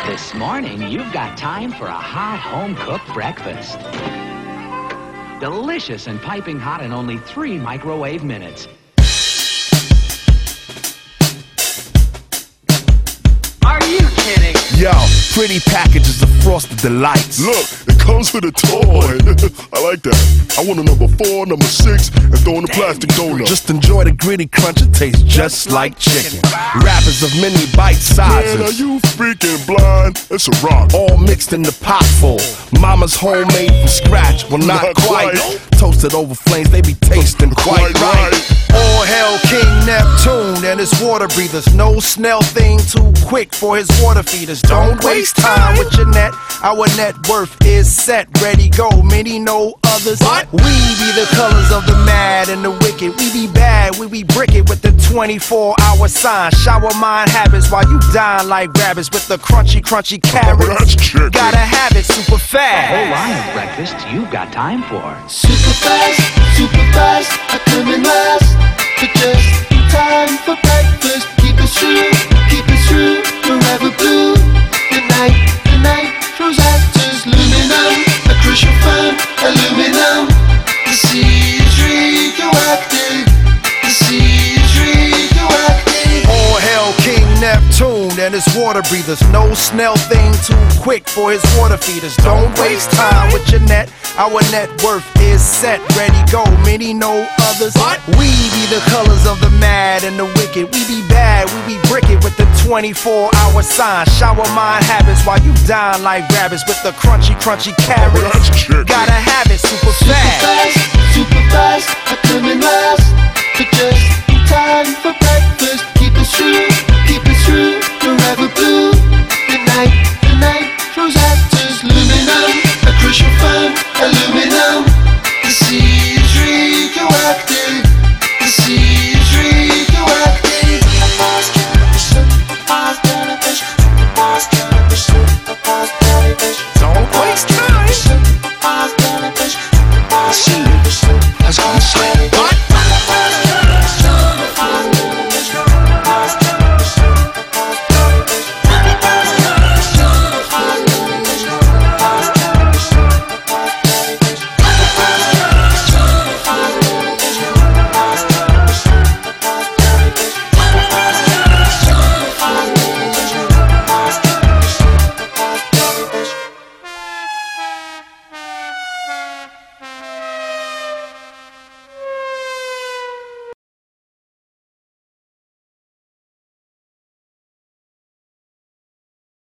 This morning, you've got time for a hot home-cooked breakfast. Delicious and piping hot in only 3 microwave minutes. Are you kidding? Yo, pretty packages of Frosted Delights. Look, it comes with a toy. I like that. I want a number 4, number 6, and throw in a plastic donut. Just enjoy the gritty crunch, it tastes just like chicken. Wrappers of mini bite sizes. Man, are you freaking blind? It's a rock. All mixed in the pot full. Mama's homemade from scratch. Well, not quite. Toasted over flames, they be tasting quite right. All hail King Neptune and his water breathers. No snail thing too quick for his water feeders. Don't waste time with your net. Our net worth is set, ready, go. Many know others. We be the colors of the mad and the wicked. We be bad, we be brick it with the 24-hour sign. Shower mind habits while you dine like rabbits with the crunchy carrots. That's chicken. Gotta have it super fast. A whole line of breakfast you've got time for. Super fast, I come in last. But just time for breakfast. Keep it true, forever blue. The night throws actors, luminum, a crucial firm, aluminum. The sea is radioactive. The sea is radioactive. All hail King Neptune and his water breathers. No snail thing too quick for his water feeders. Don't waste time with your net. Our net worth is set, ready, go. Many know others. We be the colors of the mad and the wicked. We be bad, we be brick it with the 24-hour sign. Shower mind habits while you dine like rabbits with the crunchy carrots. That's chicken. Gotta have it super fast. Super fast, I come in last. But just time for breakfast. Keep it true,